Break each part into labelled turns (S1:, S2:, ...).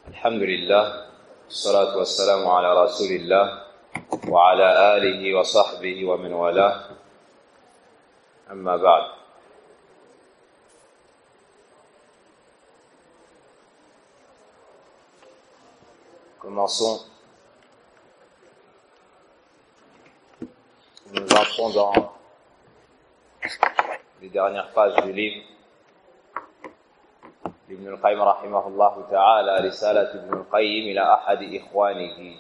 S1: الحمد لله والصلاة والسلام على رسول الله وعلى آله وصحبه ومن والاه أما بعد. Commençons. Nous entrons dans les dernières pages du livre Ibn al-Qayyim rahimahullah ta'ala, رسالة ابن القيم إلى أحد إخوانه.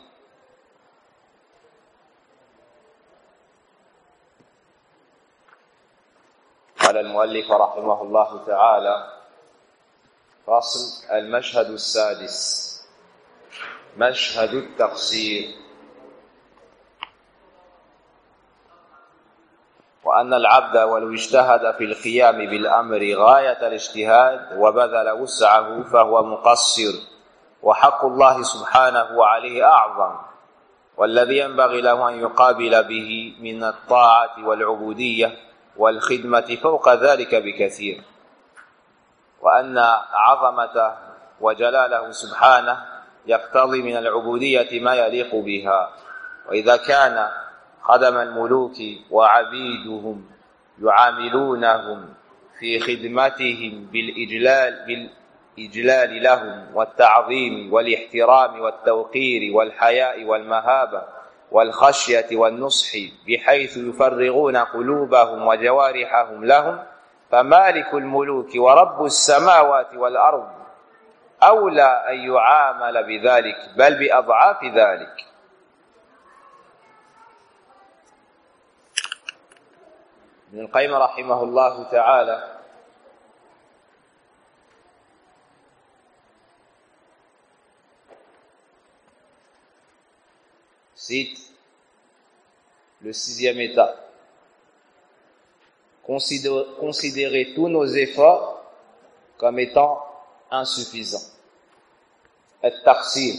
S1: قال المؤلف رحمه الله تعالى: فصل. المشهد السادس، مشهد التقصير. وأن العبد ولو اجتهد في القيام بالأمر غاية الاجتهاد وبذل وسعه فهو مقصر، وحق الله سبحانه عليه أعظم، والذي ينبغي له أن يقابل به من الطاعة والعبودية والخدمة فوق ذلك بكثير، وأن عظمته وجلاله سبحانه يقتضي من العبودية ما يليق بها. وإذا كان خدم الملوك وعبيدهم يعاملونهم في خدمتهم بالإجلال لهم والتعظيم والاحترام والتوقير والحياء والمهابة والخشية والنصح، بحيث يفرغون قلوبهم وجوارحهم لهم، فمالك الملوك ورب السماوات والأرض أولى أن يعامل بذلك، بل بأضعاف ذلك. Ibn al-Qayyim rahimahullah ta'ala cite le sixième état: considérer tous nos efforts comme étant insuffisants. At-taqsir,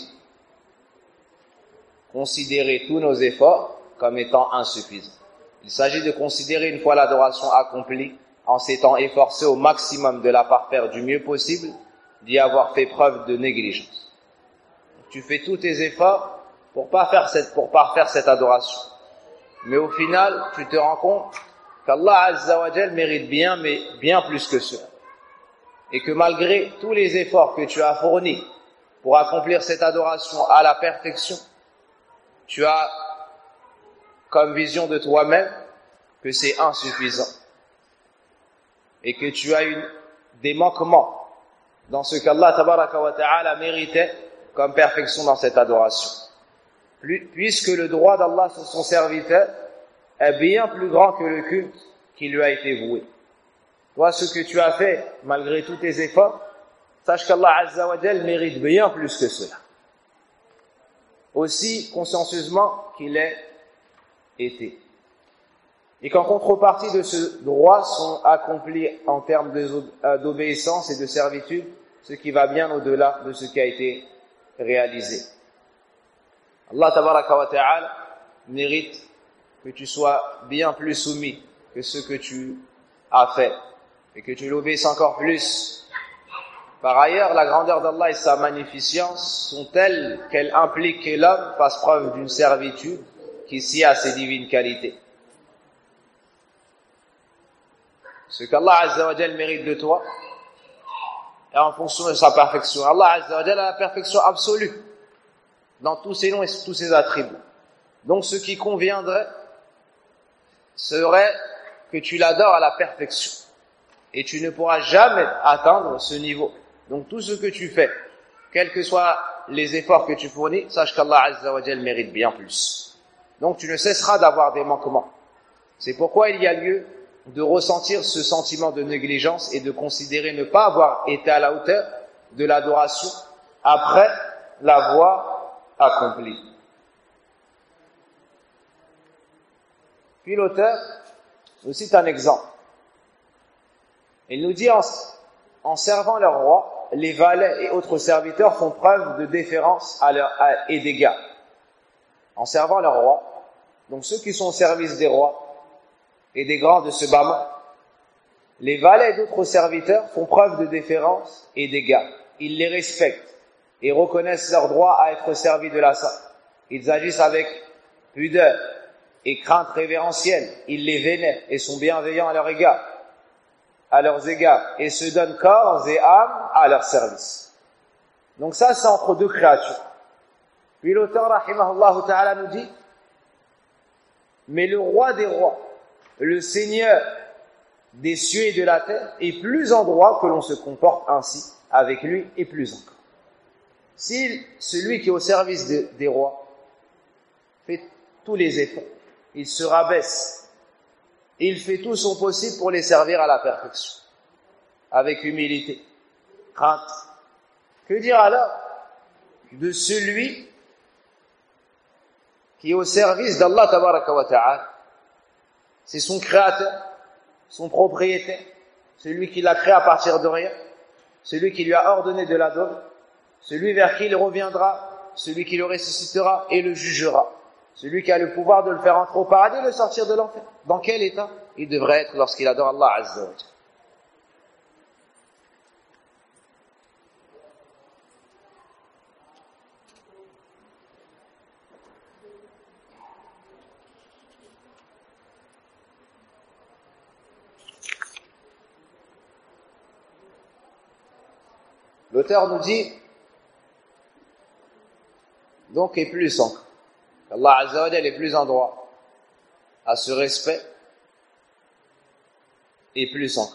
S1: considérer tous nos efforts comme étant insuffisants. Il s'agit de considérer, une fois l'adoration accomplie, en s'étant efforcé au maximum de la parfaire du mieux possible, d'y avoir fait preuve de négligence. Tu fais tous tes efforts pour parfaire cette adoration. Mais au final, tu te rends compte qu'Allah Azza wa Jal mérite bien, mais bien plus que cela. Et que malgré tous les efforts que tu as fournis pour accomplir cette adoration à la perfection, tu as comme vision de toi-même que c'est insuffisant et que tu as des manquements dans ce qu'Allah tabaraka wa ta'ala méritait comme perfection dans cette adoration, puisque le droit d'Allah sur son serviteur est bien plus grand que le culte qui lui a été voué. Toi, ce que tu as fait malgré tous tes efforts, sache qu'Allah Azza wa Jal mérite bien plus que cela, aussi consciencieusement qu'il est été. Et qu'en contrepartie de ce droit sont accomplis en termes d'obéissance et de servitude ce qui va bien au-delà de ce qui a été réalisé. Allah tabaraka wa ta'ala mérite que tu sois bien plus soumis que ce que tu as fait et que tu l'obéisses encore plus. Par ailleurs, la grandeur d'Allah et sa magnificence sont telles qu'elles impliquent que l'homme fasse preuve d'une servitude qui s'y a ses divines qualités. Ce qu'Allah Azza wa Jal mérite de toi est en fonction de sa perfection. Allah Azza wa Jal a la perfection absolue dans tous ses noms et tous ses attributs. Donc ce qui conviendrait serait que tu l'adores à la perfection. Et tu ne pourras jamais atteindre ce niveau. Donc tout ce que tu fais, quels que soient les efforts que tu fournis, sache qu'Allah Azza wa Jal mérite bien plus. Donc tu ne cesseras d'avoir des manquements. C'est pourquoi il y a lieu de ressentir ce sentiment de négligence et de considérer ne pas avoir été à la hauteur de l'adoration après l'avoir accomplie. Puis l'auteur nous cite un exemple. Il nous dit: en servant leur roi, les valets et autres serviteurs font preuve de déférence et d'égard. En servant leur roi, donc ceux qui sont au service des rois et des grands de ce bas monde, Les valets et d'autres serviteurs font preuve de déférence et d'égard. Ils les respectent et reconnaissent leur droit à être servis de la sorte. Ils agissent avec pudeur et crainte révérentielle. Ils les vénèrent et sont bienveillants à leurs égards, et se donnent corps et âme à leur service. Donc ça, c'est entre deux créatures. Puis l'auteur, rahimahullah ta'ala, nous dit, mais le roi des rois, le Seigneur des cieux et de la terre, est plus en droit que l'on se comporte ainsi avec lui, et plus encore. Si celui qui est au service des rois fait tous les efforts, il se rabaisse, il fait tout son possible pour les servir à la perfection, avec humilité, crainte. Que dire alors de celui qui est au service d'Allah tabaraka wa ta'ala? C'est son créateur, son propriétaire, celui qui l'a créé à partir de rien, celui qui lui a ordonné de l'adorer, celui vers qui il reviendra, celui qui le ressuscitera et le jugera, celui qui a le pouvoir de le faire entrer au paradis et le sortir de l'enfer. Dans quel état il devrait être lorsqu'il adore Allah Azza wa Jalla? L'auteur nous dit, donc, et plus encore, Allah Azza wa Jalla est plus en droit à ce respect, et plus encore.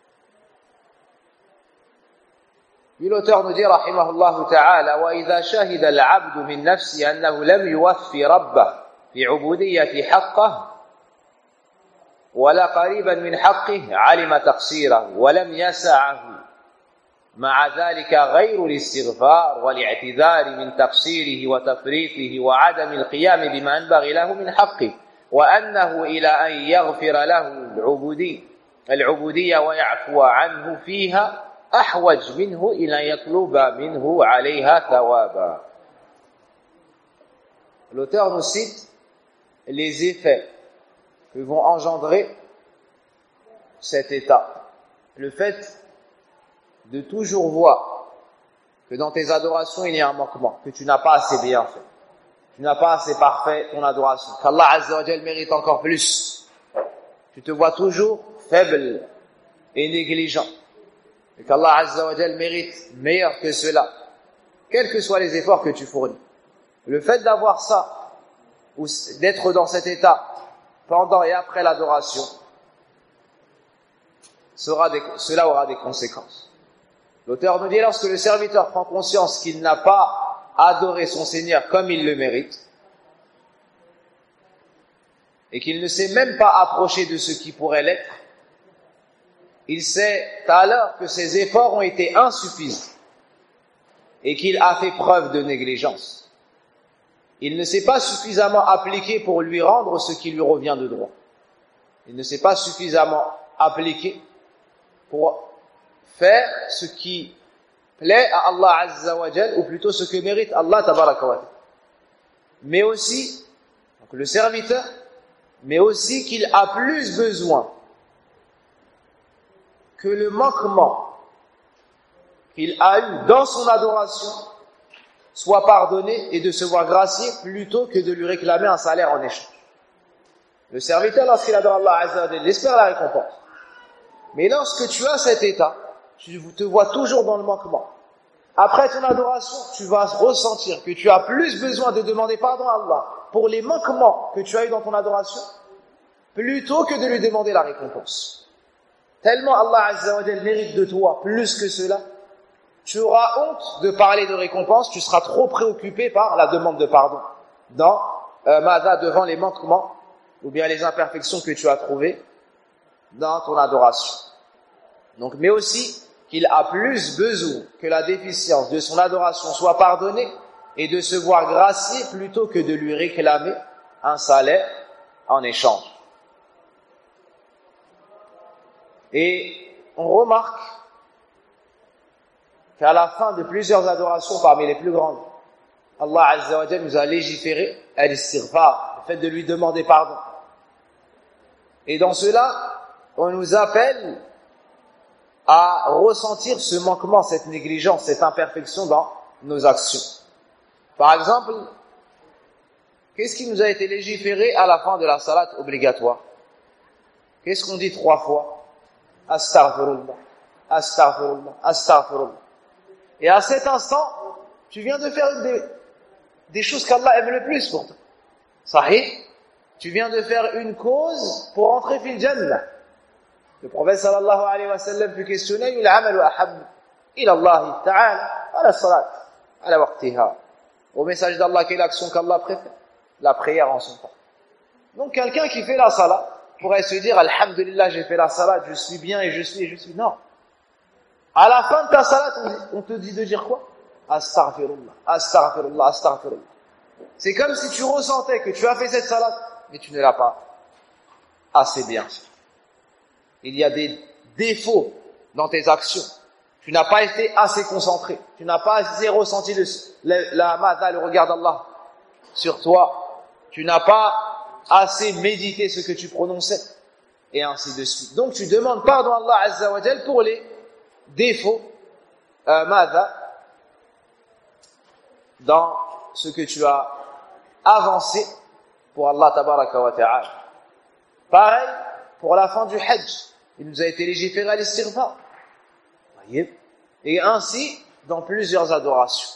S1: Puis l'auteur nous dit, rahimahullah ta'ala, وَإِذَا شَهِدَ الْعَبْدُ مِنْ نَفْسِهِ أَنَّهُ لَمْ يُوَفِّ رَبَّهُ في عبودية حقه ولا قريبا من حقه علم تقصيره ولم يسعه مع ذلك غير الاستغفار والاعتذار من تقصيره وتفريطه وعدم القيام بما ينبغي له من حقه وأنه إلى أن يغفر له العبودية ويعفو عنه فيها أحوج منه إلى يطلب منه عليها ثوابا. L'auteur nous cite les effets que vont engendrer cet état. Le fait de toujours voir que dans tes adorations il y a un manquement, que tu n'as pas assez bien fait, tu n'as pas assez parfait ton adoration, qu'Allah Azza wa Jalla mérite encore plus. Tu te vois toujours faible et négligent, et qu'Allah Azza wa Jalla mérite meilleur que cela, quels que soient les efforts que tu fournis. Le fait d'avoir ça, ou d'être dans cet état pendant et après l'adoration, cela aura des conséquences. L'auteur nous dit, lorsque le serviteur prend conscience qu'il n'a pas adoré son Seigneur comme il le mérite, et qu'il ne s'est même pas approché de ce qui pourrait l'être, il sait alors que ses efforts ont été insuffisants et qu'il a fait preuve de négligence. Il ne s'est pas suffisamment appliqué pour lui rendre ce qui lui revient de droit. Il ne s'est pas suffisamment appliqué pour faire ce qui plaît à Allah Azza wa Jal, ou plutôt ce que mérite Allah Tabaraka wa Ta'ala. Mais aussi, donc le serviteur, mais aussi qu'il a plus besoin que le manquement qu'il a eu dans son adoration soit pardonné et de se voir gracier plutôt que de lui réclamer un salaire en échange. Le serviteur, lorsqu'il adore Allah Azza wa Jal, il espère la récompense. Mais lorsque tu as cet état, tu te vois toujours dans le manquement. Après ton adoration, tu vas ressentir que tu as plus besoin de demander pardon à Allah pour les manquements que tu as eu dans ton adoration, plutôt que de lui demander la récompense. Tellement Allah Azza wa Jal mérite de toi plus que cela, tu auras honte de parler de récompense, tu seras trop préoccupé par la demande de pardon devant les manquements ou bien les imperfections que tu as trouvées dans ton adoration. Donc, mais aussi qu'il a plus besoin que la déficience de son adoration soit pardonnée et de se voir gracier plutôt que de lui réclamer un salaire en échange. Et on remarque qu'à la fin de plusieurs adorations parmi les plus grandes, Allah Azza wa Jalla nous a légiféré al-istighfar, le fait de lui demander pardon. Et dans cela, on nous appelle à ressentir ce manquement, cette négligence, cette imperfection dans nos actions. Par exemple, qu'est-ce qui nous a été légiféré à la fin de la salat obligatoire? Qu'est-ce qu'on dit 3 fois? Astaghfirullah, astaghfirullah, astaghfirullah. Et à cet instant, tu viens de faire des choses qu'Allah aime le plus pour toi. Sahih, tu viens de faire une cause pour entrer fil Jannah. Le prophète sallallahu alayhi wa sallam fut questionné, il amalu ahab ila Allah ta'ala ala salat ala waqtiha. Au message d'Allah, quelle action qu'Allah préfère? La prière en son temps. Donc quelqu'un qui fait la salat pourrait se dire alhamdulillah, j'ai fait la salat, je suis bien et je suis. Non. À la fin de ta salat, on te dit de dire quoi? Astaghfirullah, astaghfirullah, astaghfirullah. C'est comme si tu ressentais que tu as fait cette salat, mais tu ne l'as pas assez bien fait. Il y a des défauts dans tes actions. Tu n'as pas été assez concentré. Tu n'as pas assez ressenti le regard d'Allah sur toi. Tu n'as pas assez médité ce que tu prononçais. Et ainsi de suite. Donc tu demandes pardon à Allah Azza wa Jal pour les défauts dans ce que tu as avancé pour Allah Tabaraka wa Ta'ala. Pareil pour la fin du Hajj. Il nous a été légiféré à l'istighfar. Et ainsi dans plusieurs adorations.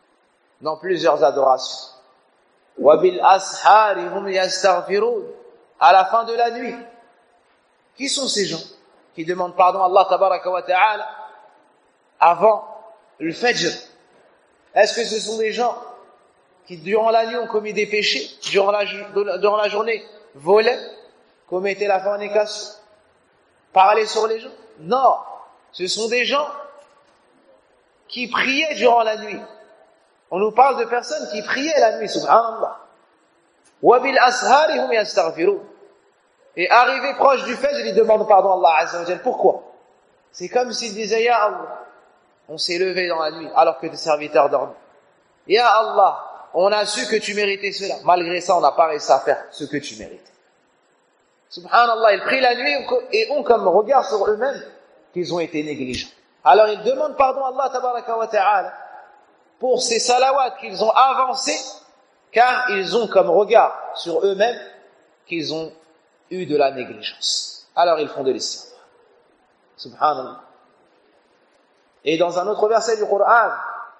S1: Wa bil ashari hum yastaghfirun. À la fin de la nuit. Qui sont ces gens qui demandent pardon à Allah Tabaraka wa Ta'ala avant le Fajr? Est-ce que ce sont des gens qui durant la nuit ont commis des péchés, durant la journée volaient, commettaient la fornication, parlaient sur les gens? Non, ce sont des gens qui priaient durant la nuit. On nous parle de personnes qui priaient la nuit, subhanallah. Wa bil ashari hum yastaghfirun. Et arrivé proche du Fajr, ils demandent pardon à Allah Azza wa Jal. Pourquoi? C'est comme s'ils disaient, Ya Allah, on s'est levé dans la nuit alors que tes serviteurs dorment. Ya Allah, on a su que tu méritais cela. Malgré ça, on n'a pas réussi à faire ce que tu mérites. Subhanallah, ils prient la nuit et ont comme regard sur eux-mêmes qu'ils ont été négligents. Alors ils demandent pardon à Allah Tabaraka wa Ta'ala pour ces salawats qu'ils ont avancés, car ils ont comme regard sur eux-mêmes qu'ils ont eu de la négligence. Alors ils font de l'istighfar. Subhanallah. Et dans un autre verset du Coran,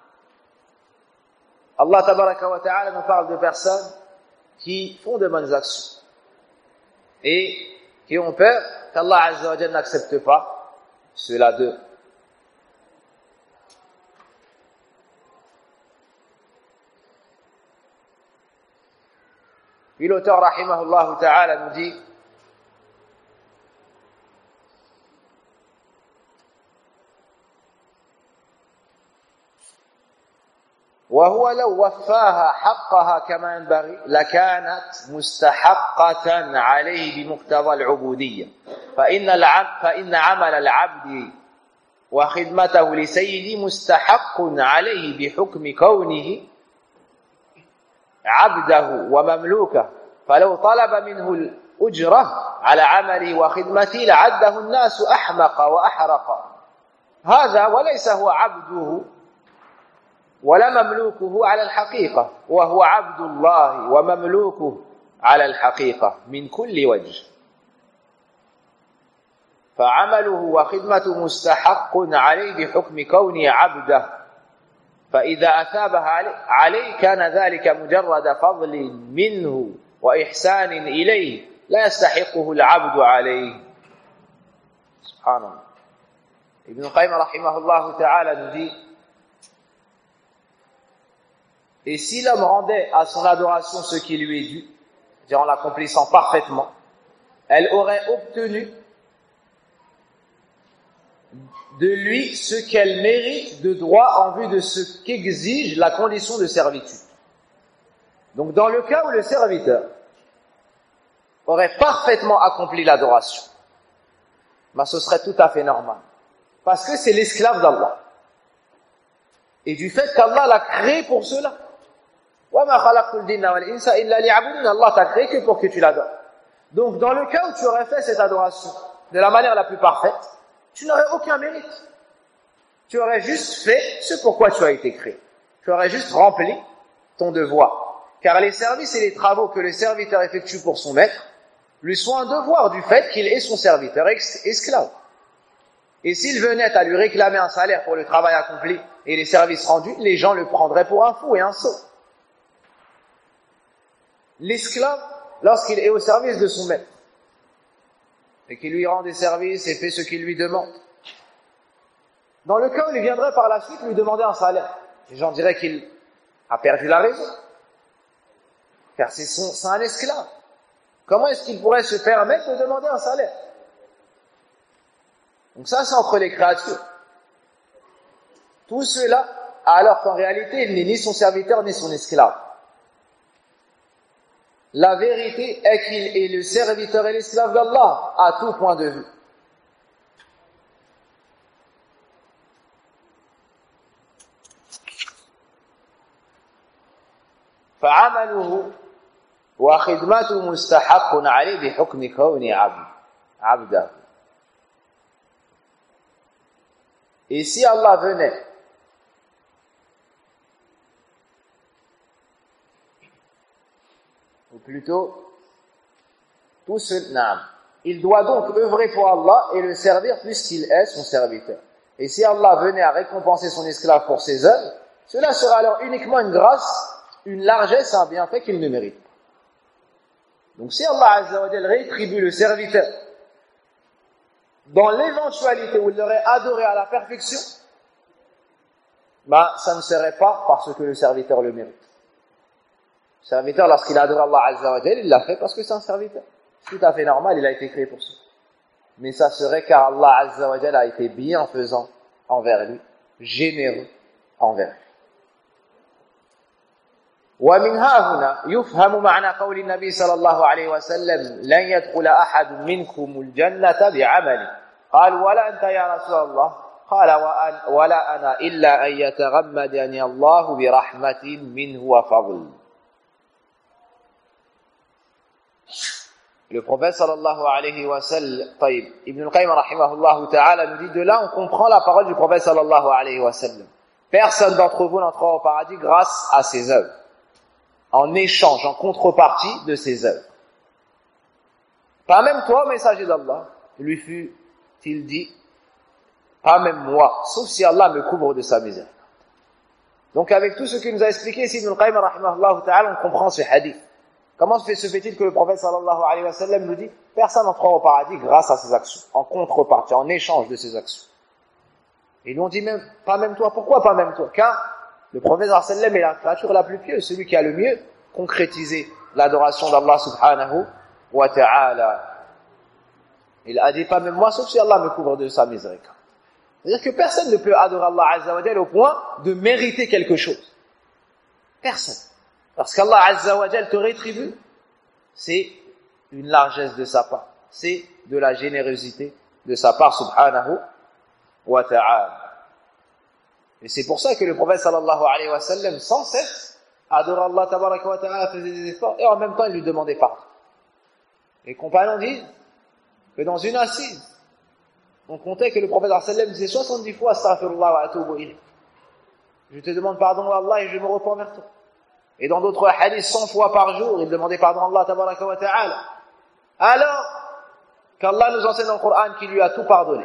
S1: Allah Tabaraka wa Ta'ala nous parle de personnes qui font de bonnes actions et qui ont peur qu'Allah Azza wa Jalla n'accepte pas cela d'eux. Puis l'auteur rahimahullah ta'ala nous dit وهو لو وفاها حقها كما ينبغي لكانت مستحقة عليه بمقتضى العبودية فإن عمل العبد وخدمته لسيده مستحق عليه بحكم كونه عبده ومملوكه فلو طلب منه الأجرة على عمله وخدمته لعده الناس أحمق وأحرق هذا وليس هو عبده ولا مملوكه على الحقيقة وهو عبد الله ومملوكه على الحقيقة من كل وجه فعمله وخدمته مستحق عليه بحكم كونه عبده فإذا أثابها عليه كان ذلك مجرد فضل منه وإحسان إليه لا يستحقه العبد عليه سبحان الله. Ibn Qayyim rahimahullah ta'ala nous dit: et si l'homme rendait à son adoration ce qui lui est dû, c'est-à-dire en l'accomplissant parfaitement, elle aurait obtenu de lui ce qu'elle mérite de droit en vue de ce qu'exige la condition de servitude. Donc dans le cas où le serviteur aurait parfaitement accompli l'adoration, ben ce serait tout à fait normal. Parce que c'est l'esclave d'Allah. Et du fait qu'Allah l'a créé pour cela. Allah t'a créé que pour que tu l'adores. Donc dans le cas où tu aurais fait cette adoration de la manière la plus parfaite, tu n'aurais aucun mérite. Tu aurais juste fait ce pourquoi tu as été créé. tu aurais juste rempli ton devoir. Car les services et les travaux que le serviteur effectue pour son maître lui sont un devoir du fait qu'il est son serviteur esclave. Et s'il venait à lui réclamer un salaire pour le travail accompli et les services rendus, les gens le prendraient pour un fou et un sot. L'esclave, lorsqu'il est au service de son maître, et qu'il lui rend des services et fait ce qu'il lui demande, dans le cas où il viendrait par la suite lui demander un salaire, les gens diraient qu'il a perdu la raison, car c'est un esclave. Comment est-ce qu'il pourrait se permettre de demander un salaire? Donc ça, c'est entre les créatures. Tout cela, alors qu'en réalité, il n'est ni son serviteur ni son esclave. La vérité est qu'il est le serviteur et l'esclave d'Allah à tout point de vue. فعمله وخدمته مستحق عليه بحكم كونه عبده. Et si Allah venait ou plutôt tout ce il doit donc œuvrer pour Allah et le servir puisqu'il est son serviteur. Et si Allah venait à récompenser son esclave pour ses œuvres, cela sera alors uniquement une grâce, une largesse, un bienfait qu'il ne mérite pas. Donc si Allah Azza wa Jalla rétribue le serviteur dans l'éventualité où il l'aurait adoré à la perfection, ça ne serait pas parce que le serviteur le mérite. Le serviteur, lorsqu'il adore Allah Azza wa Jalla, il l'a fait parce que c'est un serviteur. C'est tout à fait normal, il a été créé pour ça. Mais ça serait car Allah Azza wa Jalla a été bienfaisant envers lui, généreux envers lui. ومن ها هنا يفهم معنى قول النبي صلى الله عليه وسلم لن يدخل أحد منكم الجنة بعمله قال ولا أنت يا رسول الله قال ولا أنا إلا أن يتغمدني الله برحمة منه وفضل. Le prophète sallallahu alayhi wa sallam, Ibn al-Qayyim rahimahullah ta'ala nous dit de là on comprend la parole du prophète sallallahu alayhi wa sallam. Personne d'entre vous n'entrera au paradis grâce à ses œuvres, en échange, en contrepartie de ses œuvres. Pas même toi, messager d'Allah, lui fut-il dit, pas même moi, sauf si Allah me couvre de sa misère. Donc avec tout ce qu'il nous a expliqué ici, Ibn al-Qayyim rahimahullah ta'ala, on comprend ce hadith. Comment se fait-il que le prophète sallallahu alayhi wa sallam nous dit, personne n'entrera au paradis grâce à ses actions, en contrepartie, en échange de ses actions. Et nous on dit même, pas même toi, pourquoi pas même toi? Car le prophète sallallahu alayhi wa sallam est la créature la plus pieuse, celui qui a le mieux concrétisé l'adoration d'Allah subhanahu wa ta'ala. Il a dit pas même moi, sauf si Allah me couvre de sa miséricorde. C'est-à-dire que personne ne peut adorer Allah Azza wa Jalla au point de mériter quelque chose. Personne. Parce qu'Allah Azza wa Jalla te rétribue, c'est une largesse de sa part. C'est de la générosité de sa part subhanahu wa ta'ala. Et c'est pour ça que le prophète sallallahu alayhi wa sallam, sans cesse, adorait Allah tabaraka wa ta'ala, faisait des efforts, et en même temps il lui demandait pardon. Les compagnons disent que dans une assise, on comptait que le prophète sallallahu alayhi wa sallam disait 70 fois astaghfirullah wa atubu ilayh. Je te demande pardon à Allah et je me repens vers toi. Et dans d'autres hadiths, 100 fois par jour, il demandait pardon à Allah tabaraka wa ta'ala. Alors qu'Allah nous enseigne dans le Coran qu'il lui a tout pardonné.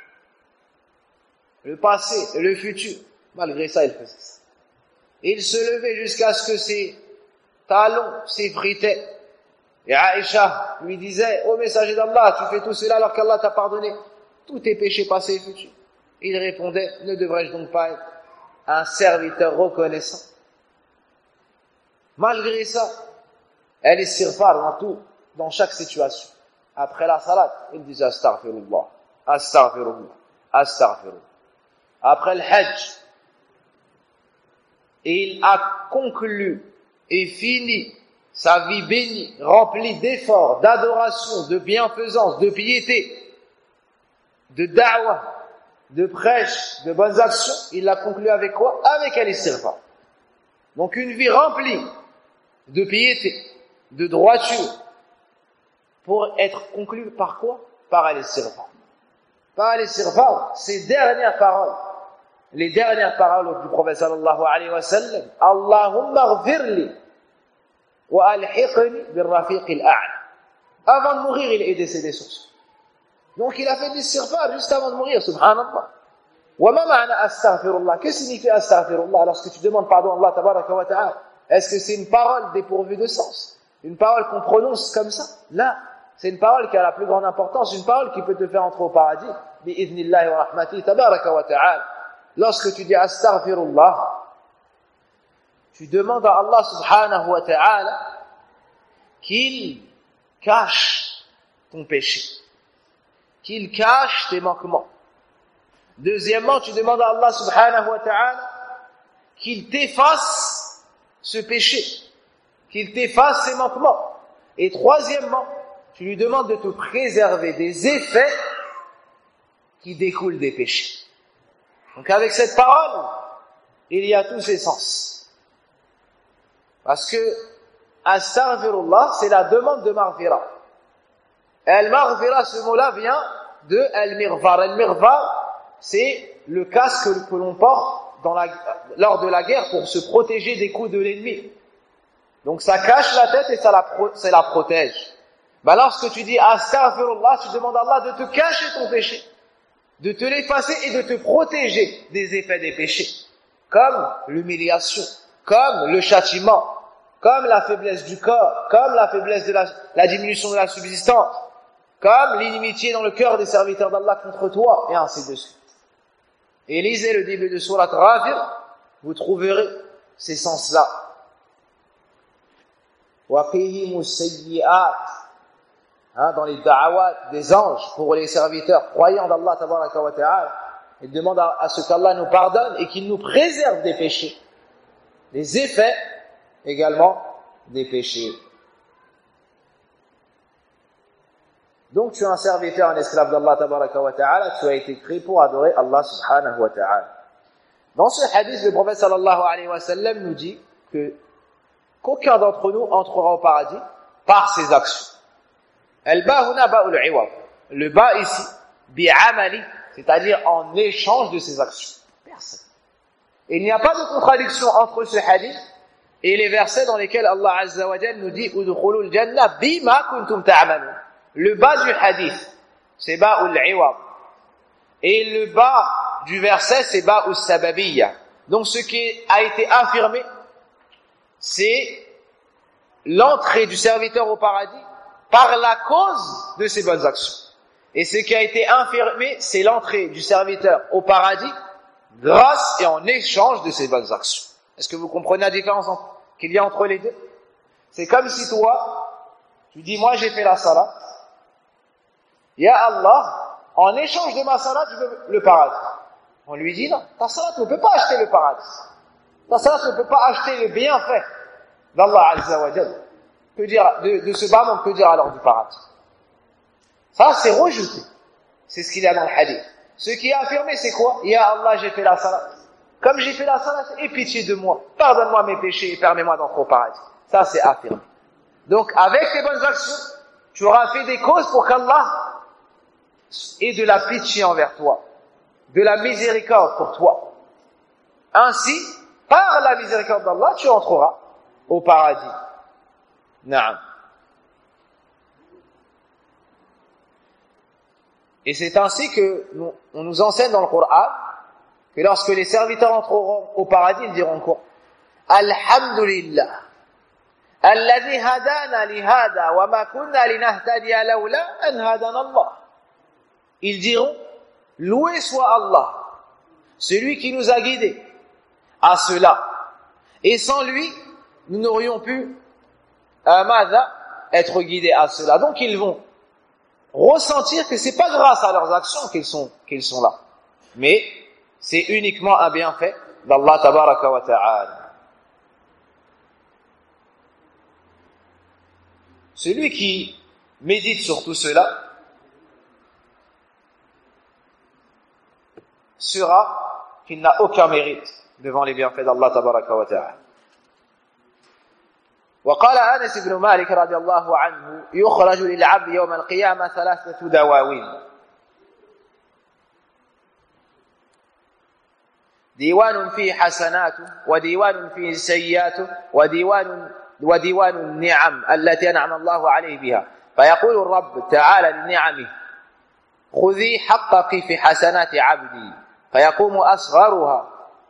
S1: Le passé et le futur. Malgré ça, il faisait ça. Il se levait jusqu'à ce que ses talons s'effritaient. Et Aïcha lui disait, ô messager d'Allah, tu fais tout cela alors qu'Allah t'a pardonné tous tes péchés passés et futurs. Il répondait, ne devrais-je donc pas être un serviteur reconnaissant? Malgré ça, elle est istighfar dans tout, dans chaque situation. Après la salat, il disait astaghfirullah, astaghfirullah, astaghfirullah. Après le Hajj, il a conclu et fini sa vie bénie, remplie d'efforts, d'adoration, de bienfaisance, de piété, de da'wah, de prêche, de bonnes actions. Il l'a conclu avec quoi? Avec al-istighfar. Donc une vie remplie de piété, de droiture, pour être conclue par quoi? Par al-istighfar. Par al-istighfar, ces dernières paroles les dernières paroles du prophète sallallahu alayhi wa sallam, Allahumma ghfirli wa alhiqni bir rafiq al-a'la. Avant de mourir, il est décédé sur ça. Donc il a fait l'istighfar juste avant de mourir, subhanallah. Wa ma ma'na astaghfirullah? Qu'est-ce que signifie astaghfirullah lorsque tu demandes pardon à Allah tabaraka wa ta'ala? Est-ce que c'est une parole dépourvue de sens? Une parole qu'on prononce comme ça? Là, c'est une parole qui a la plus grande importance, une parole qui peut te faire entrer au paradis. Bi'idhnillahi wa rahmatihi tabaraka wa ta'ala. Lorsque tu dis astaghfirullah, tu demandes à Allah subhanahu wa ta'ala qu'il cache ton péché, qu'il cache tes manquements. Deuxièmement, tu demandes à Allah subhanahu wa ta'ala qu'il t'efface ce péché, qu'il t'efface ces manquements. Et troisièmement, tu lui demandes de te préserver des effets qui découlent des péchés. Donc avec cette parole, il y a tous ses sens. Parce que astaghfirullah, c'est la demande de maghfira. Al-maghfira, ce mot-là vient de al-mirvar. Al-mirvar, c'est le casque que l'on porte lors de la guerre pour se protéger des coups de l'ennemi. Donc ça cache la tête et ça la protège. Lorsque tu dis astaghfirullah, tu demandes à Allah de te cacher ton péché, de te l'effacer et de te protéger des effets des péchés, comme l'humiliation, comme le châtiment, comme la faiblesse du corps, comme la faiblesse de la diminution de la subsistance, comme l'inimitié dans le cœur des serviteurs d'Allah contre toi, et ainsi de suite. Et lisez le début de Surat Ghafir, vous trouverez ces sens-là. وَقِهِمُ السَّيِّئَاتِ, dans les da'awat des anges pour les serviteurs croyants d'Allah tabaraka wa ta'ala, ils demandent à ce qu'Allah nous pardonne et qu'il nous préserve des péchés, des effets également des péchés. Donc tu es un serviteur, un esclave d'Allah tabaraka wa ta'ala, tu as été créé pour adorer Allah subhanahu wa ta'ala. Dans ce hadith, le prophète sallallahu alayhi wa sallam nous dit qu'aucun d'entre nous entrera au paradis par ses actions. Al-ba huna ba'ul iwad. Le ba ici, bi'amali, c'est-à-dire en échange de ses actions. Personne. Et il n'y a pas de contradiction entre ce hadith et les versets dans lesquels Allah Azza wa Jalla nous dit udkhulul jannah bima kuntum ta'malun. Le bas du hadith, c'est ba'ul iwad. Et le bas du verset, c'est ba'us sababiyya. Donc ce qui a été affirmé, c'est l'entrée du serviteur au paradis par la cause de ses bonnes actions. Et ce qui a été affirmé, c'est l'entrée du serviteur au paradis grâce et en échange de ses bonnes actions. Est-ce que vous comprenez la différence qu'il y a entre les deux? C'est comme si toi, tu dis, moi j'ai fait la salat, Ya Allah, en échange de ma salat, je veux le paradis. On lui dit, non, ta salat ne peut pas acheter le paradis. Ta salat ne peut pas acheter le bienfait d'Allah Azza wa Jalla. Que dire de ce bas, que dire alors du paradis? Ça, c'est rejeté. C'est ce qu'il y a dans le hadith. Ce qui est affirmé, c'est quoi? Ya Allah, j'ai fait la salat. Comme j'ai fait la salat, aie pitié de moi. Pardonne-moi mes péchés et permets-moi d'entrer au paradis. Ça, c'est affirmé. Donc, avec tes bonnes actions, tu auras fait des causes pour qu'Allah ait de la pitié envers toi, de la miséricorde pour toi. Ainsi, par la miséricorde d'Allah, tu entreras au paradis. Naam. Et c'est ainsi que on nous enseigne dans le Coran que lorsque les serviteurs entreront au paradis, ils diront quoi? Alhamdulillah, alladhi hadana li hada wa ma kunna linahtadiya lawla an hadana Allah. Ils diront, loué soit Allah, celui qui nous a guidés à cela. Et sans lui, nous n'aurions pu être guidés à cela. Donc ils vont ressentir que c'est pas grâce à leurs actions qu'ils sont là, mais c'est uniquement un bienfait d'Allah tabaraka wa ta'ala. Celui qui médite sur tout cela sera qu'il n'a aucun mérite devant les bienfaits d'Allah tabaraka wa ta'ala. وقال أنس بن مالك رضي الله عنه يخرج للعبد يوم القيامة 3 دواوين. ديوان فيه حسناته وديوان فيه سيئاته وديوان النعم التي أنعم الله عليه بها. فيقول الرب تعالى لنعمه: خذي حقك في حسنات عبدي، فيقوم أصغرها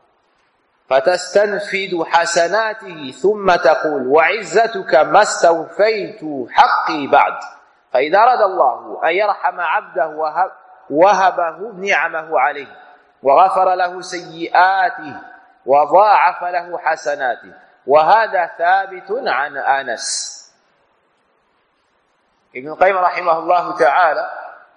S1: فتستنفد حسناته ثم تقول: وعزتك ما استوفيت حقي بعد. فإذا أراد الله أن يرحم عبده وهبه نعمه عليه وغفر له سيئاته وضاعف له حسناته. وهذا ثابت عن أنس. Ibn Qayyim rahimahullah ta'ala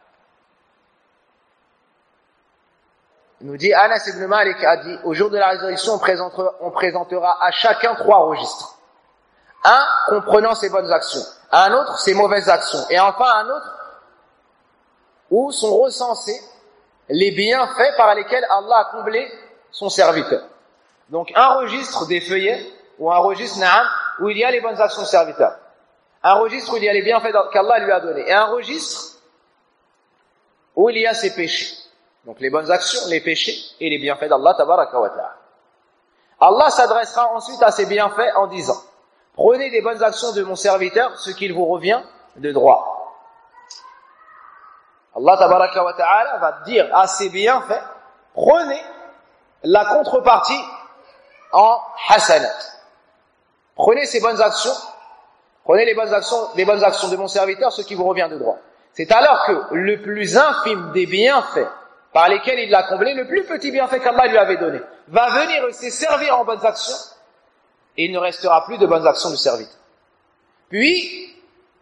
S1: nous dit, Anas ibn Malik a dit: au jour de la résurrection, on présentera à chacun 3 registres. Un comprenant ses bonnes actions, un autre ses mauvaises actions, et enfin un autre où sont recensés les bienfaits par lesquels Allah a comblé son serviteur. Donc un registre des feuillets, ou un registre na'am, où il y a les bonnes actions du serviteur. Un registre où il y a les bienfaits qu'Allah lui a donnés. Et un registre où il y a ses péchés. Donc les bonnes actions, les péchés et les bienfaits d'Allah tabaraka wa ta'ala. Allah s'adressera ensuite à ses bienfaits en disant: prenez des bonnes actions de mon serviteur, ce qu'il vous revient de droit. Allah tabaraka wa ta'ala va dire à ses bienfaits: prenez la contrepartie en hasanat. Prenez ces bonnes actions, prenez les bonnes actions de mon serviteur, ce qui vous revient de droit. C'est alors que le plus infime des bienfaits par lesquels il l'a comblé, le plus petit bienfait qu'Allah lui avait donné, va venir se servir en bonnes actions, et il ne restera plus de bonnes actions du serviteur. Puis,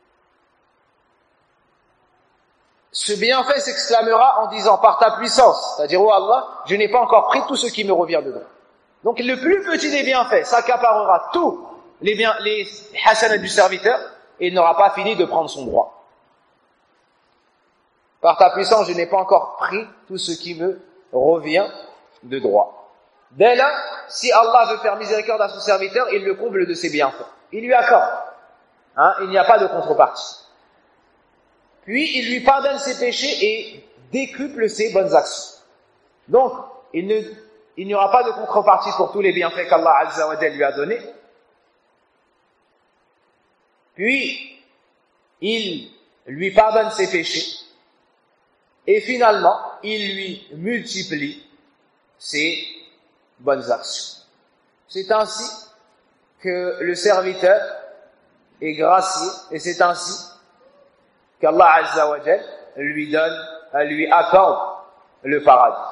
S1: ce bienfait s'exclamera en disant: par ta puissance, c'est-à-dire: oh Allah, je n'ai pas encore pris tout ce qui me revient de droit. Donc le plus petit des bienfaits s'accaparera tous les hasanats du serviteur, et il n'aura pas fini de prendre son droit. Par ta puissance, je n'ai pas encore pris tout ce qui me revient de droit. Dès là, si Allah veut faire miséricorde à son serviteur, il le comble de ses bienfaits. Il lui accorde. Il n'y a pas de contrepartie. Puis, il lui pardonne ses péchés et décuple ses bonnes actions. Donc, il n'y aura pas de contrepartie pour tous les bienfaits qu'Allah Azza wa Jalla lui a donnés. Puis, il lui pardonne ses péchés. Et finalement, il lui multiplie ses bonnes actions. C'est ainsi que le serviteur est gracié, et c'est ainsi qu'Allah Azza wa Jal lui accorde le paradis.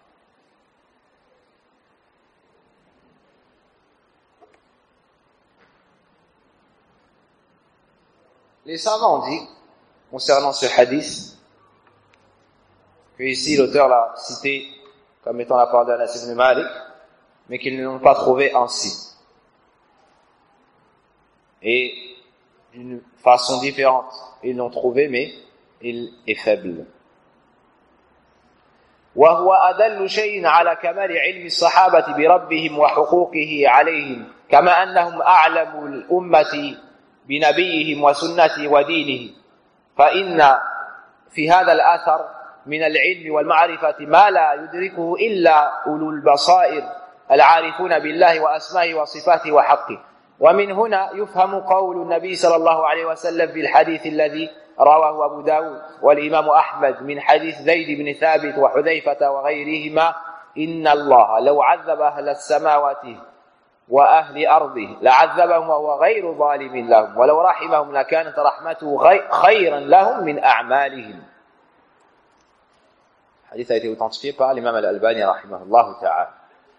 S1: Les savants ont dit, concernant ce hadith, que ici l'auteur l'a cité comme étant la parole d'Anas ibn Malik, mais qu'ils ne l'ont pas trouvé ainsi. Et d'une façon différente, ils l'ont trouvé, mais il est faible. وهو أدل شيء على كمال علم الصحابة بربهم وحقوقه عليهم كما أنهم أعلم الأمة بنبيهم وسنته ودينه فإن في هذا الأثر من العلم والمعرفة ما لا يدركه إلا أولو البصائر العارفون بالله وأسمائه وصفاته وحقه. ومن هنا يفهم قول النبي صلى الله عليه وسلم في الحديث الذي رواه أبو داود والإمام أحمد من حديث زيد بن ثابت وحذيفة وغيرهما: إن الله لو عذب أهل السماوات وأهل أرضه لعذبهم وهو غير ظالم لهم ولو رحمهم لكانت رحمته خيرا لهم من أعمالهم. Le hadith a été authentifié par l'imam al-Albani rahimahullah ta'ala.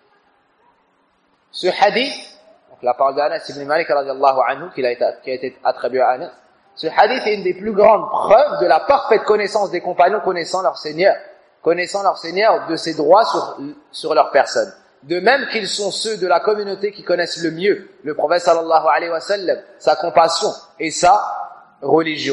S1: Ce hadith, donc la parole d'Anas ibn Malik radiyallahu anhu qui a été attribué à Anas, ce hadith est une des plus grandes preuves de la parfaite connaissance des compagnons connaissant leur Seigneur de ses droits sur leur personne. De même qu'ils sont ceux de la communauté qui connaissent le mieux le prophète sallallahu alayhi wa sallam, sa compassion et sa religion.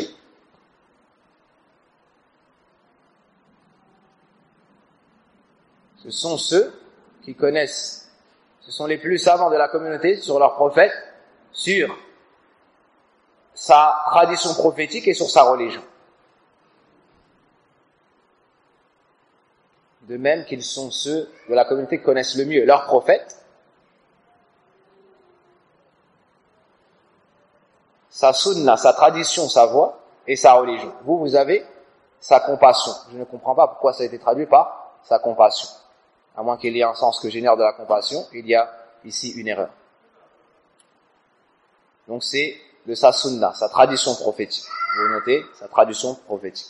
S1: Ce sont ceux qui connaissent, ce sont les plus savants de la communauté sur leur prophète, sur sa tradition prophétique et sur sa religion. de même qu'ils sont ceux de la communauté qui connaissent le mieux leur prophète, sa sunna, sa tradition, sa voie et sa religion. Vous avez sa compassion. Je ne comprends pas pourquoi ça a été traduit par sa compassion. À moins qu'il y ait un sens que génère de la compassion, il y a ici une erreur. Donc c'est de sa sunna, sa tradition prophétique. Vous notez, sa tradition prophétique.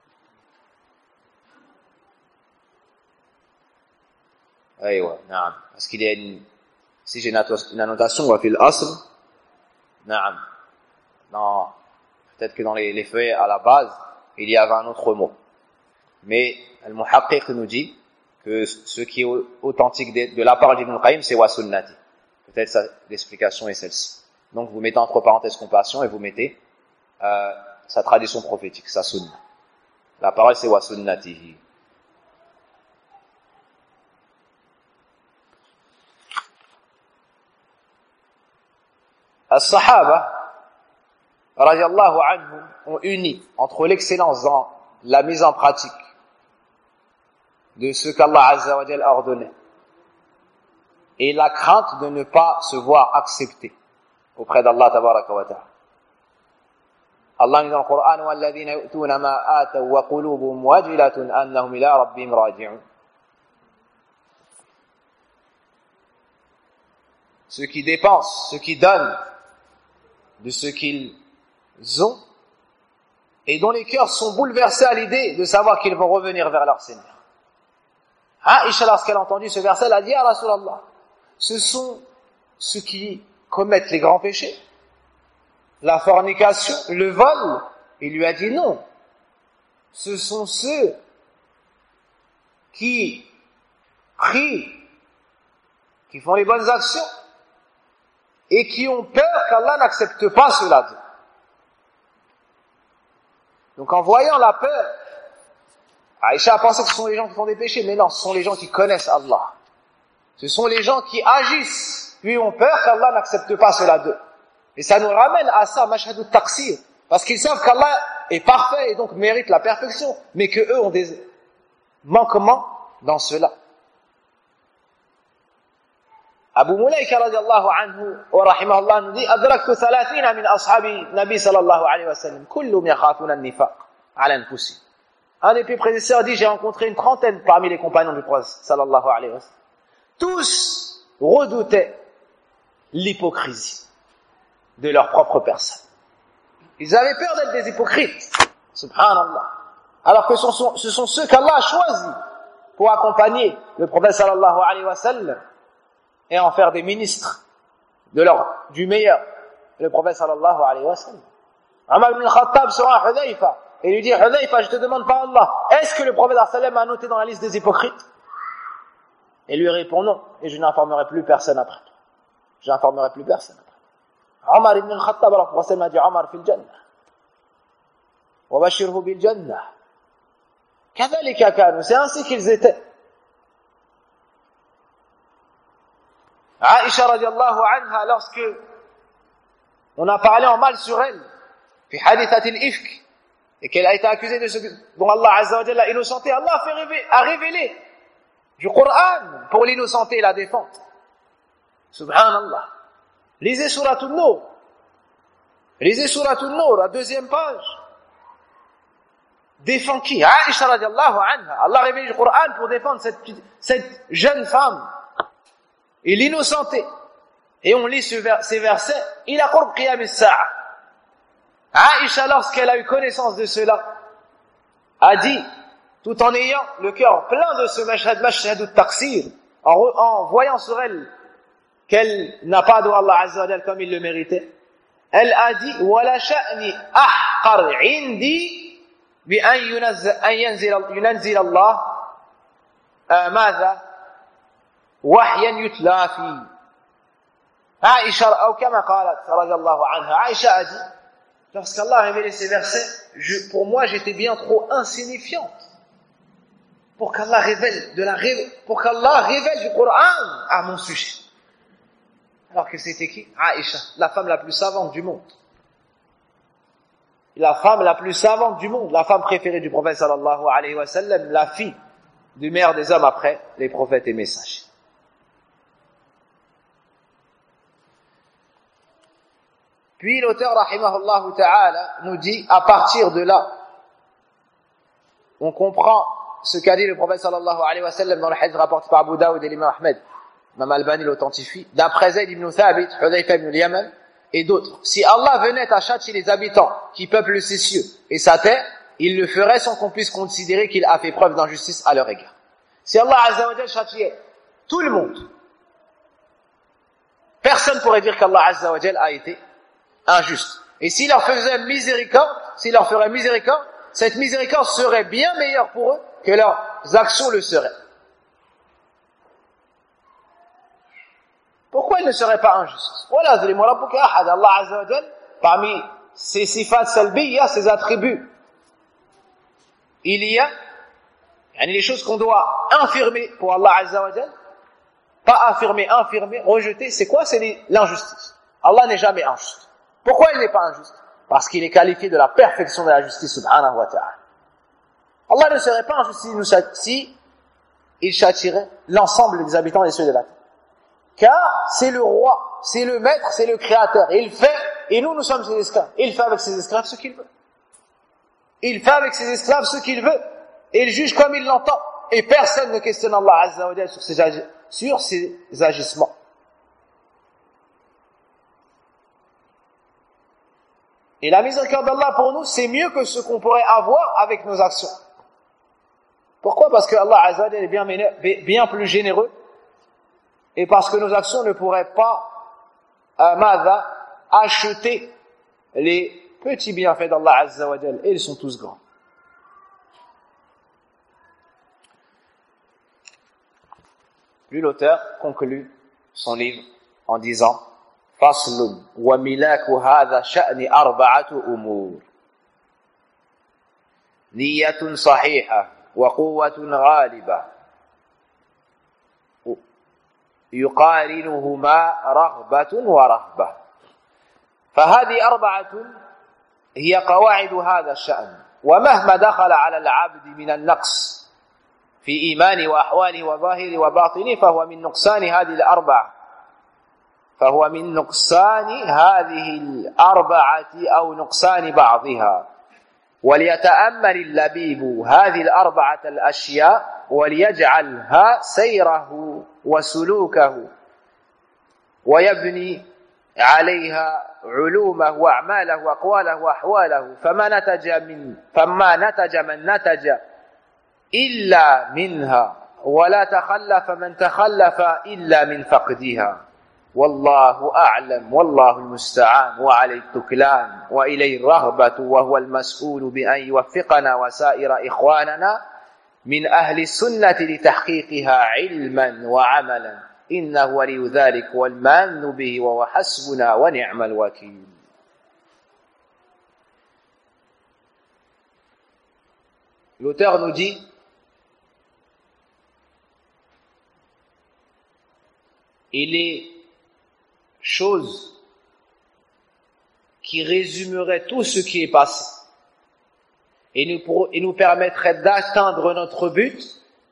S1: Aïwa, naam. Parce qu'il y a si j'ai une annotation, wa fil asl, naam. Non, peut-être que dans les feuilles à la base, il y avait un autre mot. Mais Al-Muhaqqiq nous dit que ce qui est authentique de la part d'Ibn Qayyim, c'est wa sunnati. Peut-être l'explication est celle-ci. Donc vous mettez entre parenthèses compassion et vous mettez sa tradition prophétique, sa sunna. La parole c'est wa sunnatihi. As-Sahaba radiyallahu anhum ont uni entre l'excellence dans la mise en pratique de ce qu'Allah Azza wa Jalla a ordonné et la crainte de ne pas se voir accepté auprès d'Allah tabaraka wa ta'ala. Allah dit dans le Coran walladhina yu'tuna ma ataw wa qulubuhum wajilatun annahum ila rabbihim raji'un. Ceux qui dépensent, ceux qui donnent de ce qu'ils ont et dont les cœurs sont bouleversés à l'idée de savoir qu'ils vont revenir vers leur Seigneur. Aïcha, lorsqu'elle a entendu ce verset, elle a dit à Rasulallah, ce sont ceux qui commettent les grands péchés, la fornication, le vol. Il lui a dit non, ce sont ceux qui prient, qui font les bonnes actions et qui ont peur qu'Allah n'accepte pas cela d'eux. Donc en voyant la peur, Aïcha a pensé que ce sont les gens qui font des péchés, mais non, ce sont les gens qui connaissent Allah. Ce sont les gens qui agissent, puis ont peur qu'Allah n'accepte pas cela d'eux. Et ça nous ramène à ça, mashhadut taqsir, parce qu'ils savent qu'Allah est parfait et donc mérite la perfection, mais que eux ont des manquements dans cela. Abu Mulayka radiyallahu anhu wa rahimahullah nous dit adraktu 30 min ashabi Nabi sallallahu alayhi wa sallam kulluhum yakhafuna an-nifaq ala anfusihim. Un des plus prédécesseurs dit j'ai rencontré une trentaine parmi les compagnons du prophète sallallahu alayhi wa sallam. Tous redoutaient l'hypocrisie de leur propre personne. Ils avaient peur d'être des hypocrites. Subhanallah. Alors que ce sont ceux qu'Allah a choisis pour accompagner le prophète sallallahu alayhi wa sallam et en faire des ministres du meilleur, le prophète sallallahu alayhi wa sallam. Omar ibn al-Khattab se rend à Hudhayfa et lui dit Hudhayfa, je te demande par Allah, est-ce que le prophète sallallahu alayhi wa sallam a noté dans la liste des hypocrites? Et lui répond non, et je n'informerai plus personne après. Je n'informerai plus personne après. Omar ibn al-Khattab, alors le prophète m'a dit Omar fil jannah wa bashirhu bil jannah. Kadhalika kanu, c'est ainsi qu'ils étaient. Aïcha radiallahu anha, lorsque on a parlé en mal sur elle, fi hadithatil ifk, et qu'elle a été accusée de ce dont Allah Azza wa Jalla l'a innocentée, Allah a révélé du Coran pour l'innocenter et la défendre. Subhanallah. Lisez Suratul Nur. Lisez Suratul Nur, la deuxième page. Défend qui? Aïcha radiallahu anha. Allah a révélé du Coran pour défendre cette jeune femme. Et l'innocenté. Et on lit ces versets. Il a qurb qiyam as-sa'a. Aïcha, lorsqu'elle a eu connaissance de cela, a dit, tout en ayant le cœur plein de ce mashhadut taqsir, en voyant sur elle qu'elle n'a pas adoré Allah Azza wa Jalla comme il le méritait, elle a dit, wala sha'ni ahqar indi bi an yunzil Allah madha وحيا يتلى فيه. Aïcha, ou comme قالت رضي الله عنها, Aïcha a dit, lorsqu'Allah a révélé ces versets, pour moi j'étais bien trop insignifiante pour qu'Allah révèle du Coran à mon sujet. Alors que c'était qui? Aïcha, la femme la plus savante du monde. La femme la plus savante du monde, la femme préférée du prophète sallallahu alayhi wa sallam, la fille du meilleur des hommes après les prophètes et messagers. Puis l'auteur, rahimahullah ta'ala, nous dit, à partir de là, on comprend ce qu'a dit le prophète sallallahu alayhi wa sallam dans le hadith rapporté par Abu Daoud et l'imam Ahmed, Imam Albani l'authentifie, d'après Zayd ibn Thabit, Hudayfa ibn al-Yaman et d'autres. Si Allah venait à châtier les habitants qui peuplent ces cieux et sa terre, il le ferait sans qu'on puisse considérer qu'il a fait preuve d'injustice à leur égard. Si Allah azza wa jalla châtiait tout le monde, personne ne pourrait dire qu'Allah azza wa jalla a été injuste. Et s'il leur faisait miséricorde, cette miséricorde serait bien meilleure pour eux que leurs actions le seraient. Pourquoi il ne serait pas injuste? Voilà, Allah azza wa jalla, parmi ses sifat salbiyya, ses attributs, il y a les choses qu'on doit infirmer pour Allah azza wa jalla, pas affirmer, rejeter, c'est quoi? C'est l'injustice. Allah n'est jamais injuste. Pourquoi il n'est pas injuste? Parce qu'il est qualifié de la perfection de la justice subhanahu wa ta'ala. Allah ne serait pas injuste si il châtierait l'ensemble des habitants des cieux et de la terre. Car c'est le roi, c'est le maître, c'est le créateur. Et il fait, et nous sommes ses esclaves. Et il fait avec ses esclaves ce qu'il veut. Il fait avec ses esclaves ce qu'il veut. Et il juge comme il l'entend. Et personne ne questionne Allah azza wa jalla sur ses agissements. Et la miséricorde d'Allah pour nous, c'est mieux que ce qu'on pourrait avoir avec nos actions. Pourquoi? Parce que Allah azza wa jalla est bien plus généreux. Et parce que nos actions ne pourraient pas acheter les petits bienfaits d'Allah azza wa jalla. Et ils sont tous grands. Puis l'auteur conclut son livre en disant فصل وملاك هذا شأن أربعة أمور نية صحيحة وقوة غالبة يقارنهما رغبة ورهبة فهذه أربعة هي قواعد هذا الشأن ومهما دخل على العبد من النقص في إيمانه وأحواله وظاهره وباطنه فهو من نقصان هذه الأربعة أو نقصان بعضها وليتأمل اللبيب هذه الأربعة الأشياء وليجعلها سيره وسلوكه ويبني عليها علومه وأعماله وأقواله وأحواله فما نتج من نتج إلا منها ولا تخلف من تخلف إلا من فقدها والله أعلم والله المستعان وعليه التكلان وإليه الرغبة وهو المسؤول بأن يوفقنا وسائر إخواننا من أهل السنة لتحقيقها علما وعملا إنه ولي ذلك والمان به وهو حسبنا ونعم الوكيل. L'auteur nous dit il est chose qui résumerait tout ce qui est passé et nous permettrait d'atteindre notre but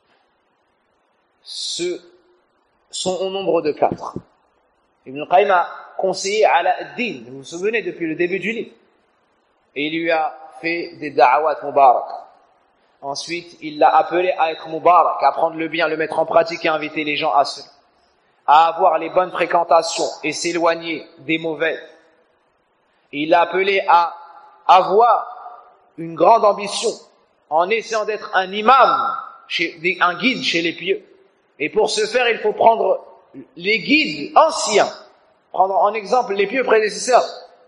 S1: sont au nombre de 4. Ibn Qayyim a conseillé Ala ad-Din, vous vous souvenez, depuis le début du livre, et il lui a fait des da'awat mubarak. Ensuite, il l'a appelé à être mubarak, à prendre le bien, le mettre en pratique et inviter les gens à cela, à avoir les bonnes fréquentations et s'éloigner des mauvaises. Il l'a appelé à avoir une grande ambition en essayant d'être un imam, un guide chez les pieux. Et pour ce faire, il faut prendre les guides anciens, prendre en exemple les pieux prédécesseurs,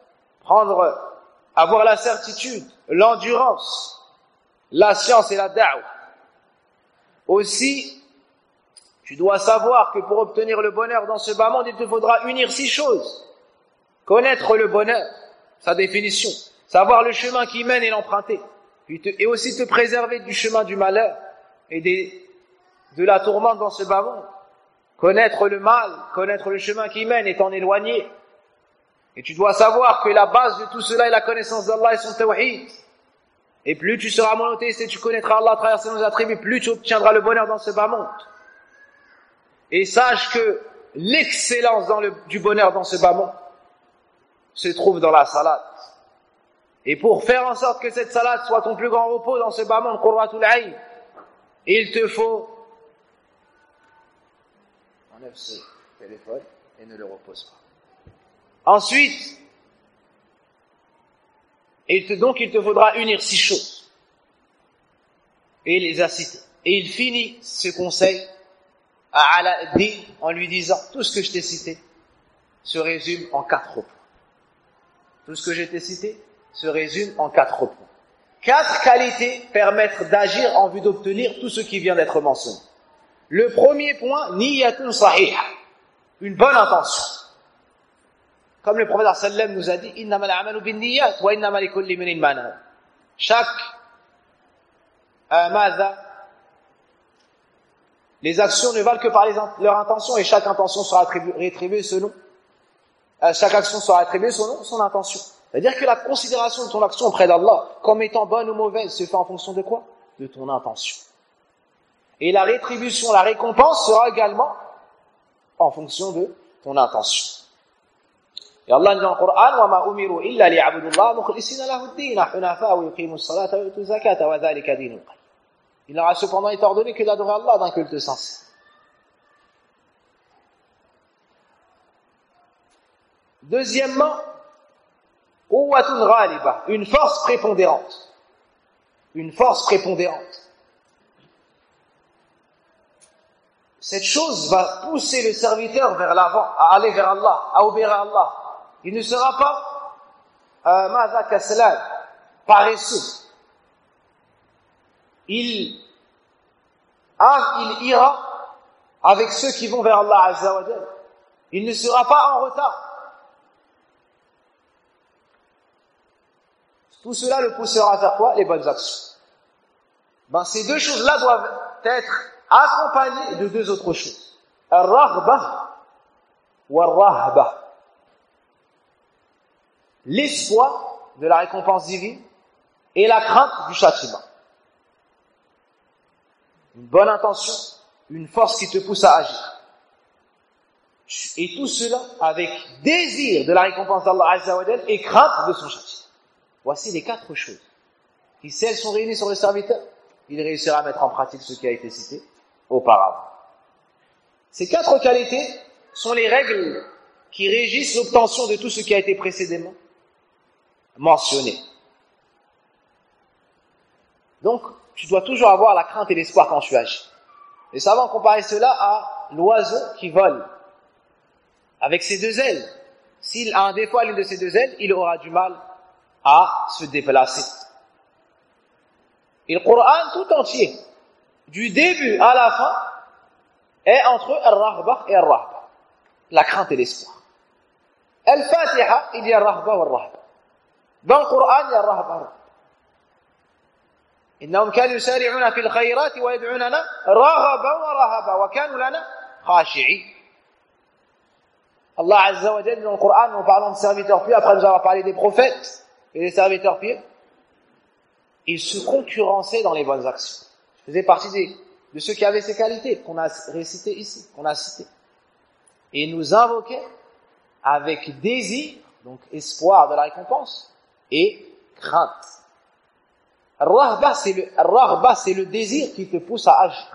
S1: avoir la certitude, l'endurance, la science et la da'wah. Aussi, tu dois savoir que pour obtenir le bonheur dans ce bas monde, il te faudra unir 6 choses. Connaître le bonheur, sa définition, savoir le chemin qui mène et l'emprunter, et aussi te préserver du chemin du malheur et de la tourmente dans ce bas monde. Connaître le mal, connaître le chemin qui mène et t'en éloigner. Et tu dois savoir que la base de tout cela est la connaissance d'Allah et son tawhid. Et plus tu seras monothéiste et tu connaîtras Allah à travers ses attributs, plus tu obtiendras le bonheur dans ce bas monde. Et sache que l'excellence du bonheur dans ce bas monde se trouve dans la salade. Et pour faire en sorte que cette salade soit ton plus grand repos dans ce bas monde, Qurratul Ayn, il te faut... Enlève ce téléphone et ne le repose pas. Ensuite, il te faudra unir 6 choses. Et il les a citées. Et il finit ce conseil à Ala-ad-Din en lui disant, tout ce que je t'ai cité se résume en 4 points. Tout ce que je t'ai cité se résume en 4 points. 4 qualités permettent d'agir en vue d'obtenir tout ce qui vient d'être mentionné. Le premier point, niyatun sahiha, une bonne intention. Comme le prophète sallam nous a dit, innamal a'malu binniyat wa innamal likulli imrin ma nawa. Chaque les actions ne valent que par leur intention et chaque intention sera rétribuée selon chaque action sera attribuée selon son intention. C'est-à-dire que la considération de ton action auprès d'Allah comme étant bonne ou mauvaise se fait en fonction de quoi? De ton intention. Et la rétribution, la récompense sera également en fonction de ton intention. Et Allah dit dans le Coran, وَمَا أُمِرُوا إِلَّا لِيَعْبُدُوا اللَّهَ مُخْلِصِينَ لَهُ الدِّينَ حُنَفَاءَ وَيُقِيمُوا الصَّلَاةَ وَيُؤْتُوا الزَّكَاةَ وَذَلِكَ دِينُ الْقَيِّمِ. Il n'aura cependant été ordonné que d'adorer Allah d'un culte sincère. Deuxièmement, quwwatun ghaliba, une force prépondérante. Une force prépondérante. Cette chose va pousser le serviteur vers l'avant, à aller vers Allah, à obéir à Allah. Il ne sera pas maza kaslan, paresseux. Il ira avec ceux qui vont vers Allah Azza wa Jalla. Il ne sera pas en retard. Tout cela le poussera à faire quoi? Les bonnes actions. Ces deux choses-là doivent être accompagnées de 2 autres choses. Ar-raghbah wa ar-rahbah. L'espoir de la récompense divine et la crainte du châtiment. Une bonne intention, une force qui te pousse à agir. Et tout cela avec désir de la récompense d'Allah Azza wa Jalla et crainte de son châtiment. Voici les 4 choses qui, si elles sont réunies sur le serviteur, il réussira à mettre en pratique ce qui a été cité auparavant. Ces 4 qualités sont les règles qui régissent l'obtention de tout ce qui a été précédemment mentionné. Donc, tu dois toujours avoir la crainte et l'espoir quand tu agis. Les savants comparaient cela à l'oiseau qui vole avec ses 2 ailes. S'il a un défaut à l'une de ses 2 ailes, il aura du mal à se déplacer. Et le Coran tout entier, du début à la fin, est entre al-raghbah et al-rahbah, la crainte et l'espoir. Al-Fatiha, il y a al-raghbah et al-rahbah. Dans le Coran, il y a al-rahbah. إنهم كانوا يسارعون في الخيرات ويدعوننا رغبا ورهبا وكانوا لنا خاشعين. Allah Azza wa Jalla dans le Coran, nous parlons de serviteurs pieux, après nous avoir parlé des prophètes et des serviteurs pieux, ils se concurrençaient dans les bonnes actions. Je faisais partie de ceux qui avaient ces qualités qu'on a récitées ici, qu'on a citées. Et ils nous invoquaient avec désir, donc espoir de la récompense, et crainte. Ar-Rahba, c'est le désir qui te pousse à agir.